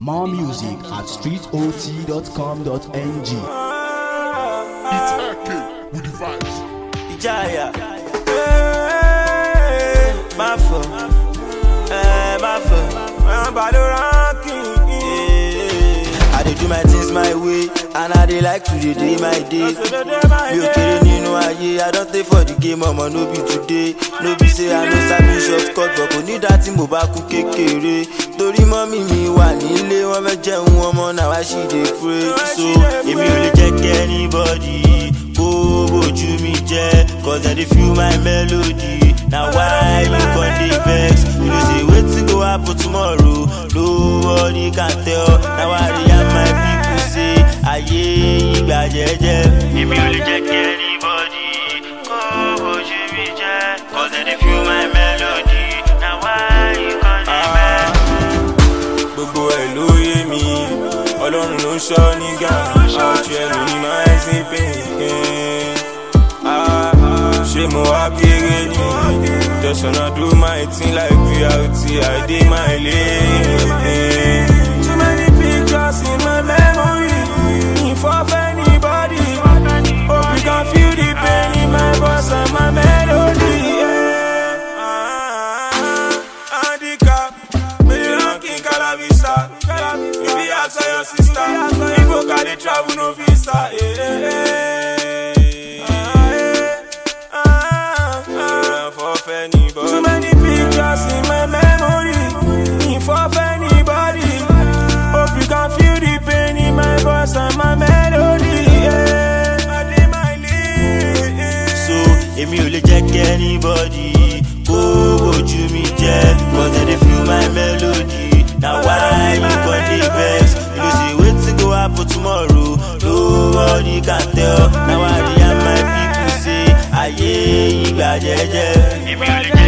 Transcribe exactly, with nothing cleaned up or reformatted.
More music at street o t dot com dot n g. It's R K with the vibes. Ijaya, hey, my fault, hey, my fault. I'm by the ranking. I dey do my things my way, and I dey like to dey do my day. You okay, nínú ayé, I don't take for the game, I'ma no be today. No be say I no sabi shortcut, but kò ní dá tí mo bá kú kékeré. Torí mọ́mí mi wà nílé, wọ́n fẹ́ jẹun ọmọ náà wá she dey pray. So èmi ò lè jẹ́ kí anybody kó bójú mi jẹ́, cause I dey feel my melody. Now why you con dey vex? You know say wetin go happen tomorrow, nobody can tell. Now I dey yarn my people say ayé ìgbà jẹ́jẹ́. Èmi ò lè jẹ́ kí anybody kó bójú mi jẹ́, cause I dey feel my melody. Now why you con dey vex? Gbogbo ẹ̀ ló yé mi, Ọlọ́run ló ń ṣọ́ nígà, àwòtí ẹnu ní máa ń sí pé ṣé mo wá kéré ni, just wanna do my thing like V R T, I dey my lane. Too many pictures in my memory, if of anybody, hope you can feel the pain in my voice and my melody. Handicap, baby ranking Calavista, if you ask your sister, if you got the travel no visa. Too many pictures in my memory, if of anybody, hope you can feel the pain in my voice and my melody. Yeah. I dey my lane. So èmi ò lè jẹ́ kí anybody kó bójú mi jẹ́, cause I dey feel my melody. Now why you con dey vex? You know say wetin go happen tomorrow, nobody can tell. Now I dey yarn my people say ayé ìgbà jẹ́jẹ́. Èmi ò lè jẹ́